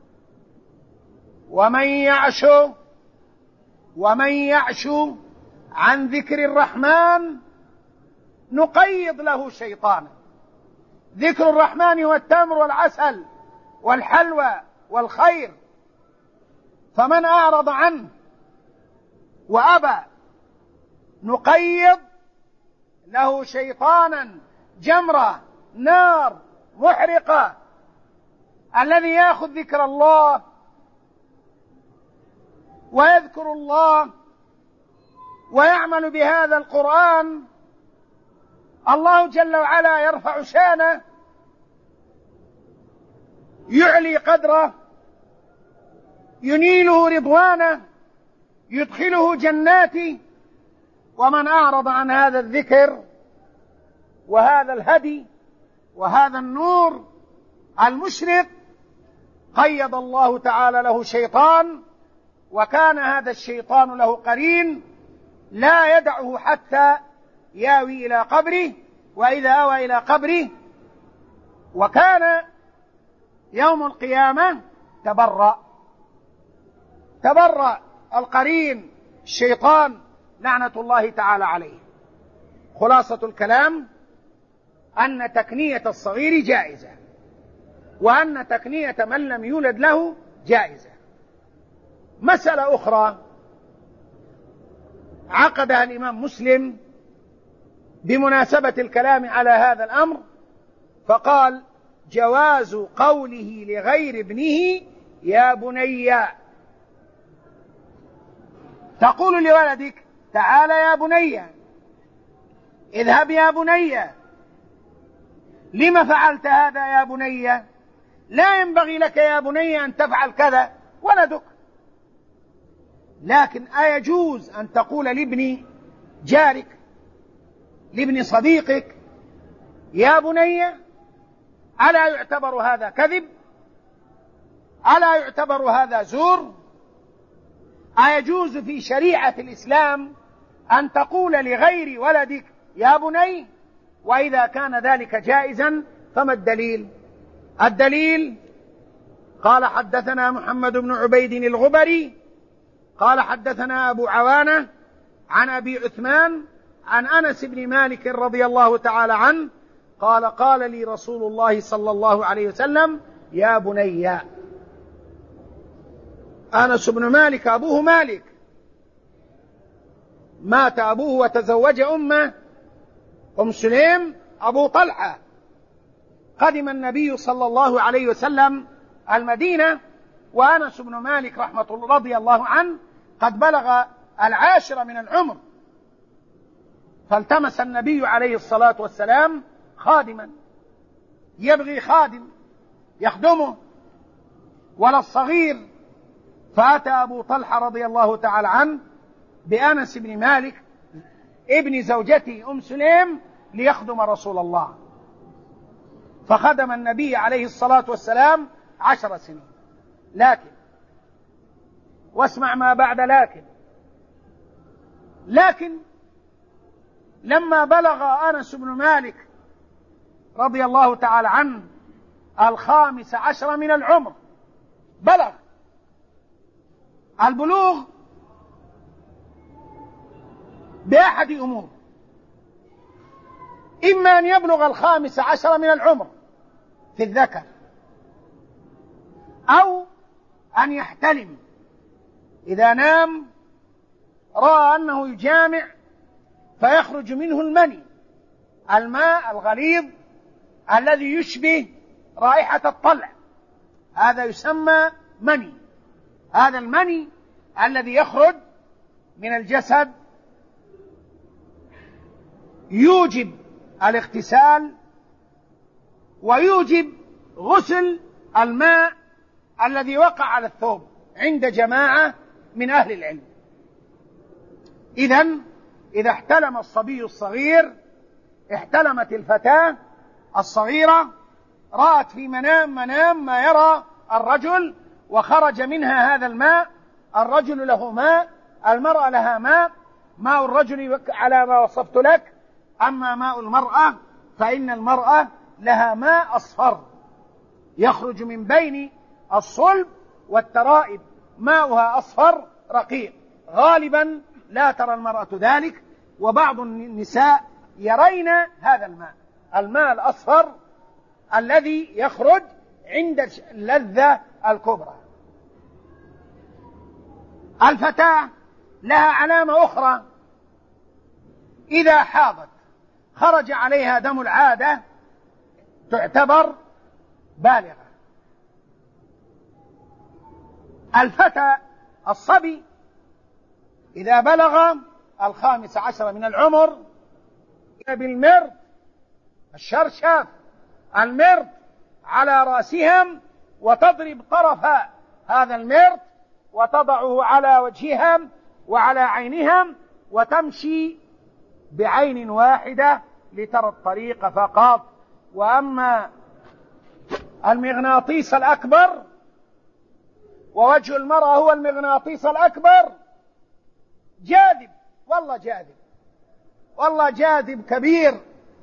ومن يعش عن ذكر الرحمن نقيض له شيطانا. ذكر الرحمن هو التمر والعسل والحلوى والخير، فمن أعرض عنه وأبى نقيض له شيطانا جمرة نار محرقة. الذي يأخذ ذكر الله ويذكر الله ويعمل بهذا القرآن الله جل وعلا يرفع شانه، يعلي قدره، ينيله رضوانه، يدخله جنات. ومن أعرض عن هذا الذكر وهذا الهدي وهذا النور المشرق قيض الله تعالى له شيطان، وكان هذا الشيطان له قرين لا يدعه حتى ياوي إلى قبره، وإذا آوى إلى قبره وكان يوم القيامة تبرأ القرين الشيطان لعنة الله تعالى عليه. خلاصة الكلام أن تكنية الصغير جائزة، وأن تكنية من لم يولد له جائزة. مسألة أخرى عقدها الإمام مسلم بمناسبة الكلام على هذا الأمر، فقال: جواز قوله لغير ابنه يا بني. تقول لولدك: تعال يا بني، اذهب يا بني، لم فعلت هذا يا بني؟ لا ينبغي لك يا بني أن تفعل كذا، ولدك. لكن أيجوز أن تقول لابن جارك، لابن صديقك، يا بني؟ ألا يعتبر هذا كذب؟ ألا يعتبر هذا زور؟ أيجوز في شريعة الإسلام أن تقول لغير ولدك يا بني؟ وإذا كان ذلك جائزا فما الدليل؟ الدليل: قال حدثنا محمد بن عبيد الغبري قال حدثنا أبو عوانة عن أبي عثمان عن أنس بن مالك رضي الله تعالى عنه قال: قال لي رسول الله صلى الله عليه وسلم يا بني. أنس بن مالك أبوه مالك، مات أبوه وتزوج أمه أم سليم أبو طلحة. قدم النبي صلى الله عليه وسلم المدينة وأنس بن مالك رضي الله عنه قد بلغ 10 من العمر، فالتمس النبي عليه الصلاة والسلام خادما، يبغي خادم يخدمه ولا الصغير، فأتى أبو طلحة رضي الله تعالى عنه بأنس بن مالك ابن زوجته أم سليم ليخدم رسول الله، فخدم النبي عليه الصلاة والسلام 10 سنين. لكن، واسمع ما بعد لكن لما بلغ أنس بن مالك رضي الله تعالى عنه 15 من العمر، بلغ البلوغ بأحد أمور: إما أن يبلغ 15 من العمر في الذكر، أو أن يحتلم إذا نام رأى أنه يجامع فيخرج منه المني، الماء الغليظ الذي يشبه رائحة الطلع، هذا يسمى مني. هذا المني الذي يخرج من الجسد يوجب الاغتسال ويوجب غسل الماء الذي وقع على الثوب عند جماعة من أهل العلم. إذا احتلم الصبي الصغير، احتلمت الفتاة الصغيرة، رأت في منام ما يرى الرجل، وخرج منها هذا الماء. الرجل له ماء، المرأة لها ماء. ماء الرجل على ما وصفت لك، أما ماء المرأة فإن المرأة لها ماء أصفر يخرج من بين الصلب والترائب، ماؤها أصفر رقيق. غالبا لا ترى المرأة ذلك، وبعض النساء يرين هذا الماء الأصفر الذي يخرج عند اللذة الكبرى. الفتاة لها علامة أخرى: إذا حاضت خرج عليها دم العادة تعتبر بالغة. الفتى الصبي إذا بلغ 15 من العمر بالمرض الشرشف، المرض على رأسهم، وتضرب طرف هذا المرض وتضعه على وجههم وعلى عينهم وتمشي بعين واحدة لترى الطريق فقط. وأما المغناطيس الأكبر، ووجه المرأة هو المغناطيس الأكبر، جاذب، والله جاذب، والله جاذب كبير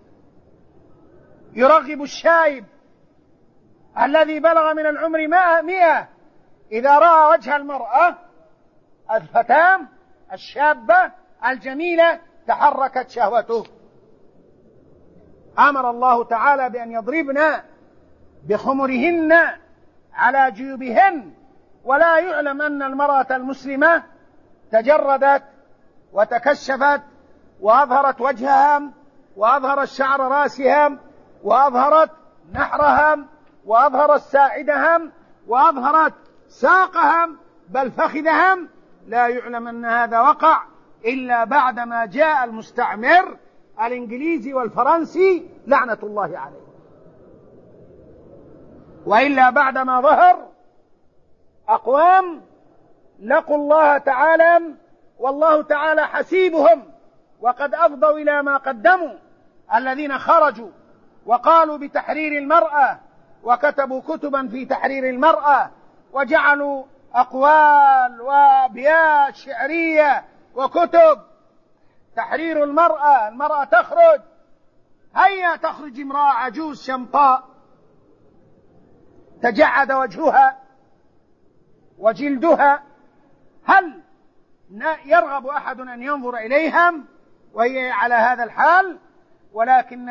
يرغب الشايب الذي بلغ من العمر 100 إذا رأى وجه المرأة الفتاة الشابة الجميلة تحركت شهوته. أمر الله تعالى بأن يضربن بخمرهن على جيوبهن، ولا يعلم أن المرأة المسلمة تجردت وتكشفت وأظهرت وجهها وأظهرت شعر رأسها وأظهرت نحرها وأظهرت ساعدها وأظهرت ساقها بل فخذها، لا يعلم أن هذا وقع إلا بعدما جاء المستعمر الإنجليزي والفرنسي لعنة الله عليه، وإلا بعدما ظهر أقوام لقوا الله تعالى والله تعالى حسيبهم، وقد أفضوا إلى ما قدموا، الذين خرجوا وقالوا بتحرير المرأة وكتبوا كتبا في تحرير المرأة وجعلوا أقوال وأبيات شعرية وكتب تحرير المرأة. المرأة تخرج، هيا تخرج امرأة عجوز شمطاء تجعد وجهها وجلدها، هل يرغب أحد أن ينظر إليها وهي على هذا الحال؟ ولكن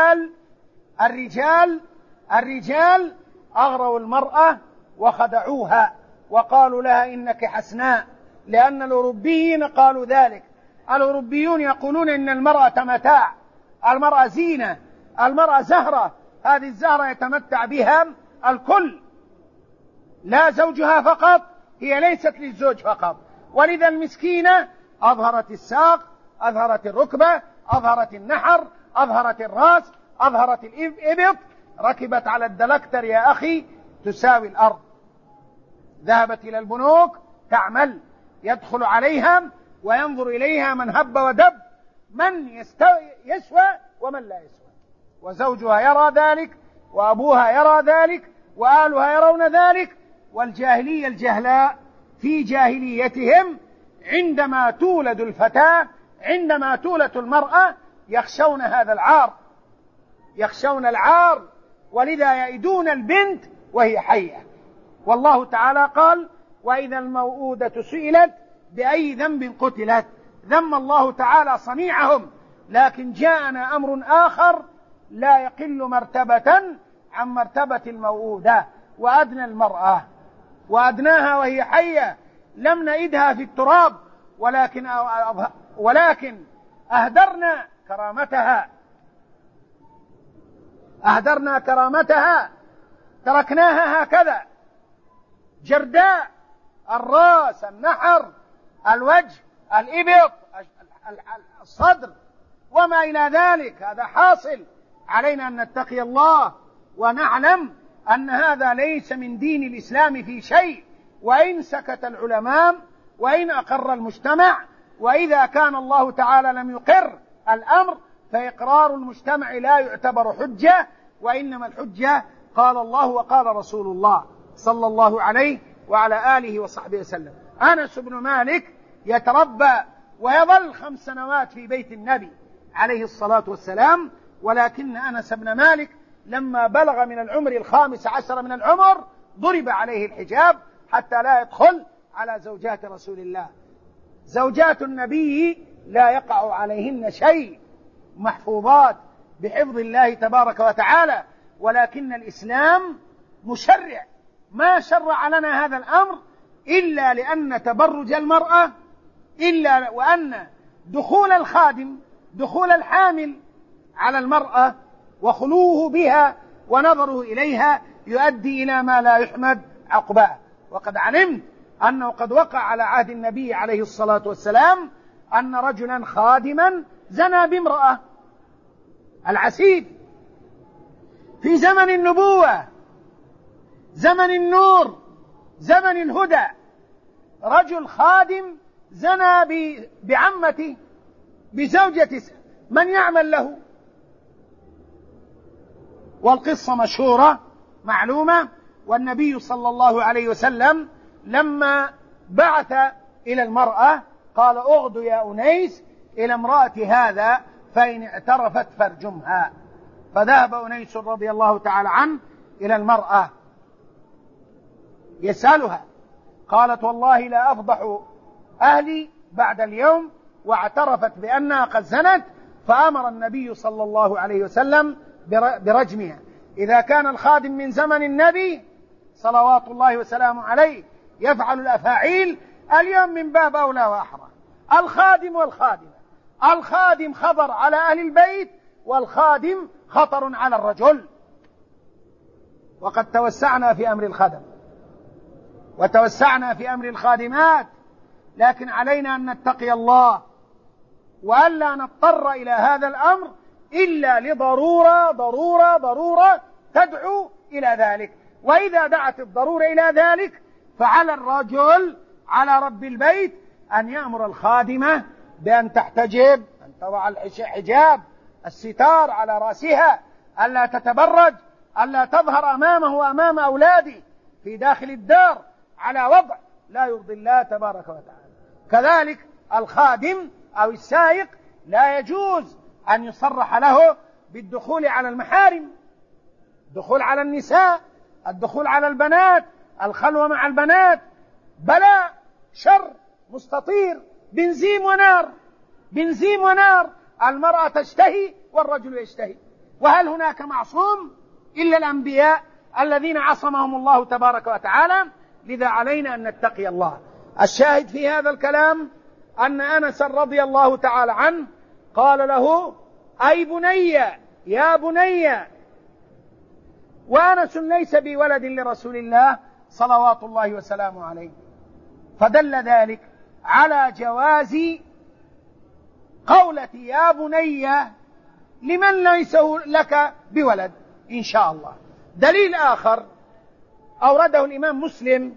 الرجال أغروا المرأة وخدعوها وقالوا لها إنك حسناء، لأن الأوروبيين قالوا ذلك. الأوروبيون يقولون إن المرأة متاع، المرأة زينة، المرأة زهرة، هذه الزهرة يتمتع بها الكل، لا زوجها فقط، هي ليست للزوج فقط. ولذا المسكينة أظهرت الساق، أظهرت الركبة، أظهرت النحر، أظهرت الرأس، أظهرت الإبط، ركبت على الدلكتر يا أخي تساوي الأرض، ذهبت إلى البنوك تعمل، يدخل عليها وينظر إليها من هب ودب، من يسوى ومن لا يسوى، وزوجها يرى ذلك وأبوها يرى ذلك وآلها يرون ذلك. والجاهلية الجهلاء في جاهليتهم عندما تولد الفتاة، عندما تولد المرأة، يخشون هذا العار، يخشون العار، ولذا يئدون البنت وهي حية. والله تعالى قال: وإذا الموءودة سئلت بأي ذنب قتلت. ذم الله تعالى صنيعهم، لكن جاءنا أمر آخر لا يقل مرتبة عن مرتبة الموءودة، وأدنى المرأة وأدناها وهي حية، لم نئدها في التراب، ولكن أهدرنا كرامتها، تركناها هكذا جرداء، الرأس، النحر، الوجه، الإبط، الصدر وما إلى ذلك. هذا حاصل، علينا أن نتقي الله ونعلم أن هذا ليس من دين الإسلام في شيء، وإن سكت العلماء وإن أقر المجتمع، وإذا كان الله تعالى لم يقر الأمر فإقرار المجتمع لا يعتبر حجة، وإنما الحجة قال الله وقال رسول الله صلى الله عليه وعلى آله وصحبه وسلم. أنس بن مالك يتربى ويظل 5 سنوات في بيت النبي عليه الصلاة والسلام، ولكن أنس بن مالك لما بلغ من العمر 15 من العمر ضرب عليه الحجاب حتى لا يدخل على زوجات رسول الله. زوجات النبي لا يقع عليهن شيء، محفوظات بحفظ الله تبارك وتعالى، ولكن الإسلام مشرع، ما شرع لنا هذا الأمر إلا لأن تبرج المرأة، إلا وأن دخول الخادم، دخول الحامل على المرأة وخلوه بها ونظره إليها يؤدي إلى ما لا يحمد عقباه. وقد علمت أنه قد وقع على عهد النبي عليه الصلاة والسلام أن رجلا خادما زنى بامرأة، العسيف، في زمن النبوة، زمن النور، زمن الهدى، رجل خادم زنى بعمته بزوجة من يعمل له؟ والقصة مشهورة معلومة. والنبي صلى الله عليه وسلم لما بعث إلى المرأة قال: اغد يا أنيس إلى امرأة هذا فإن اعترفت فارجمها. فذهب أنيس رضي الله تعالى عنه إلى المرأة يسألها، قالت: والله لا أفضح أهلي بعد اليوم، واعترفت بأنها قد زنت. فأمر النبي صلى الله عليه وسلم برجمها. إذا كان الخادم من زمن النبي صلوات الله وسلامه عليه يفعل الأفاعيل، اليوم من باب أولى وأحرى. الخادم والخادمة، الخادم خطر على أهل البيت، والخادم خطر على الرجل. وقد توسعنا في أمر الخدم وتوسعنا في أمر الخادمات، لكن علينا أن نتقي الله وألا نضطر إلى هذا الأمر إلا لضرورة تدعو إلى ذلك. وإذا دعت الضرورة إلى ذلك فعلى الرجل، على رب البيت، أن يأمر الخادمة بأن تحتجب، أن تضع الحجاب، الستار على رأسها، ألا تتبرج، ألا تظهر أمامه وأمام أولاده في داخل الدار على وضع لا يرضي الله تبارك وتعالى. كذلك الخادم أو السائق لا يجوز أن يصرح له بالدخول على المحارم، الدخول على النساء، الدخول على البنات، الخلوة مع البنات. بلاء، شر مستطير، بنزيم ونار. المرأة تشتهي والرجل يشتهي. وهل هناك معصوم إلا الأنبياء الذين عصمهم الله تبارك وتعالى؟ لذا علينا أن نتقي الله. الشاهد في هذا الكلام أن أنس رضي الله تعالى عنه قال له: أي بني، يا بني. وأنس ليس بولد لرسول الله صلوات الله وسلامه عليه. فدل ذلك على جواز قولة يا بني لمن ليس لك بولد إن شاء الله. دليل آخر أورده الإمام مسلم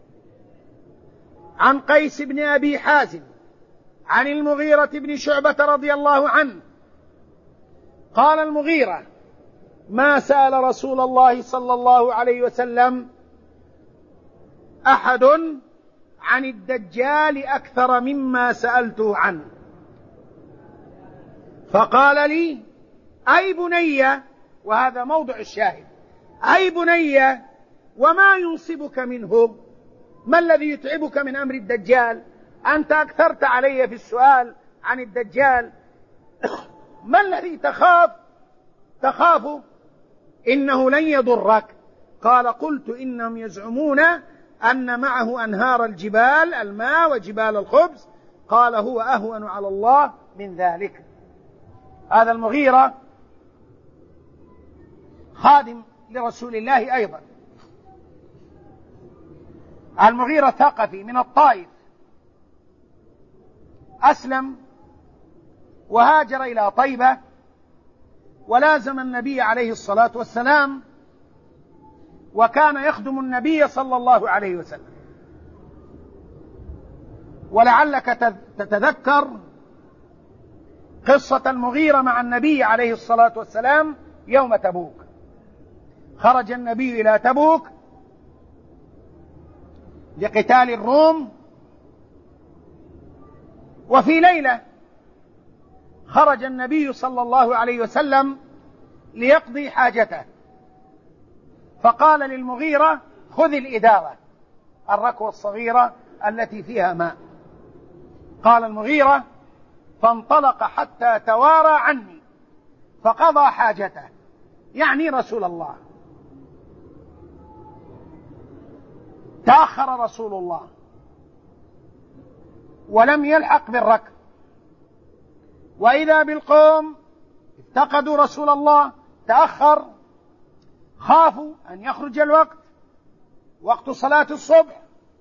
عن قيس بن أبي حازم عن المغيرة بن شعبة رضي الله عنه قال المغيرة: ما سأل رسول الله صلى الله عليه وسلم أحد عن الدجال أكثر مما سألته عنه، فقال لي: أي بني، وهذا موضع الشاهد، أي بني، وما ينصبك منه؟ ما الذي يتعبك من أمر الدجال؟ أنت أكثرت علي في السؤال عن الدجال، ما الذي تخاف إنه لن يضرك؟ قال: قلت: إنهم يزعمون أن معه أنهار الجبال الماء وجبال الخبز. قال: هو أهون على الله من ذلك. هذا المغيرة خادم لرسول الله أيضا. المغيرة ثقفي من الطائف، أسلم وهاجر إلى طيبة ولازم النبي عليه الصلاة والسلام، وكان يخدم النبي صلى الله عليه وسلم. ولعلك تتذكر قصة المغيرة مع النبي عليه الصلاة والسلام يوم تبوك. خرج النبي إلى تبوك لقتال الروم، وفي ليلة خرج النبي صلى الله عليه وسلم ليقضي حاجته، فقال للمغيرة: خذ الإداوة، الركوة الصغيرة التي فيها ماء. قال المغيرة: فانطلق حتى توارى عني فقضى حاجته، يعني رسول الله. تأخر رسول الله ولم يلحق بالركب، وإذا بالقوم افتقدوا رسول الله، تأخر، خافوا أن يخرج الوقت، وقت صلاة الصبح،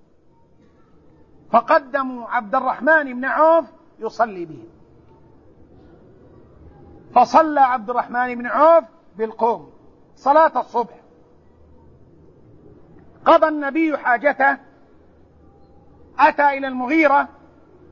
فقدموا عبد الرحمن بن عوف يصلي بهم، فصلى عبد الرحمن بن عوف بالقوم صلاة الصبح. قضى النبي حاجته، أتى إلى المغيرة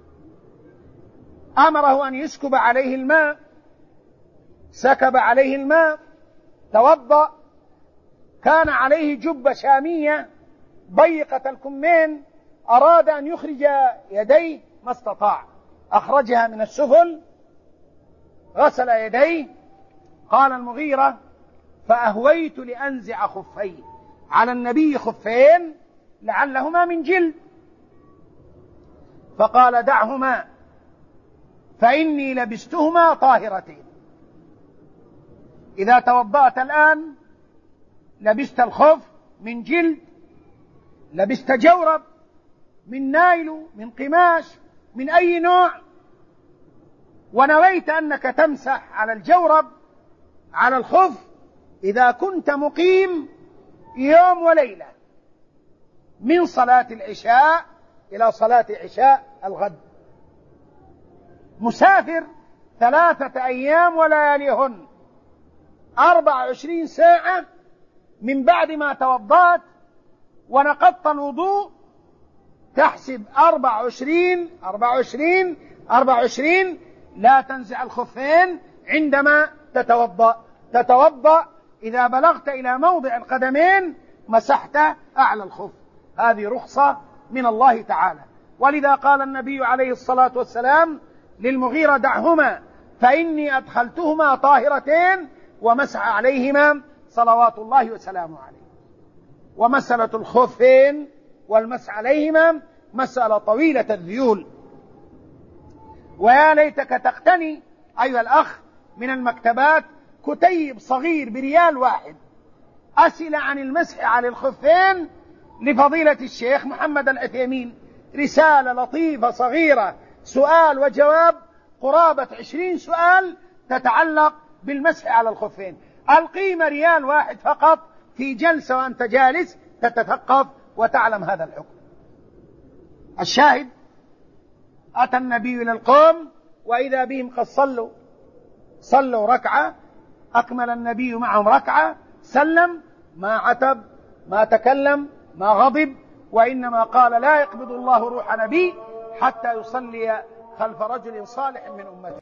أمره أن يسكب عليه الماء، سكب عليه الماء، توضأ، كان عليه جبة شامية ضيقة الكمين، أراد أن يخرج يديه ما استطاع، أخرجها من السفل، غسل يديه. قال المغيرة: فأهويت لأنزع خفيه، على النبي خفين لعلهما من جلد، فقال: دعهما فإني لبستهما طاهرتين. إذا توضأت الآن لبست الخف من جلد، لبست جورب من نايل، من قماش، من أي نوع، ونويت أنك تمسح على الجورب على الخف إذا كنت مقيم يوم وليلة من صلاة العشاء إلى صلاة عشاء الغد، مسافر 3 أيام ولياليهن 24 ساعة من بعد ما توضأت ونقضت الوضوء، تحسب 24 لا تنزع الخفين عندما تتوضأ إذا بلغت إلى موضع القدمين مسحت أعلى الخف. هذه رخصة من الله تعالى. ولذا قال النبي عليه الصلاة والسلام للمغيرة: دعهما فإني أدخلتهما طاهرتين، ومسح عليهما صلوات الله وسلامه عليه. ومسألة الخفين والمسح عليهما مسألة طويلة الذيول، ويا ليتك تقتني أيها الأخ من المكتبات كتيب صغير ب1 أسئلة عن المسح على الخفين لفضيلة الشيخ محمد العثيمين، رسالة لطيفة صغيرة، سؤال وجواب، قرابة 20 سؤال تتعلق بالمسح على الخفين. القيمة 1 فقط، في جلسة وأنت جالس تتثقف وتعلم هذا الحكم. الشاهد: أتى النبي إلى القوم وإذا بهم قد صلوا ركعة، أكمل النبي معهم ركعة، سلم، ما عتب، ما تكلم، ما غضب، وإنما قال: لا يقبض الله روح نبي حتى يصلي خلف رجل صالح من أمته.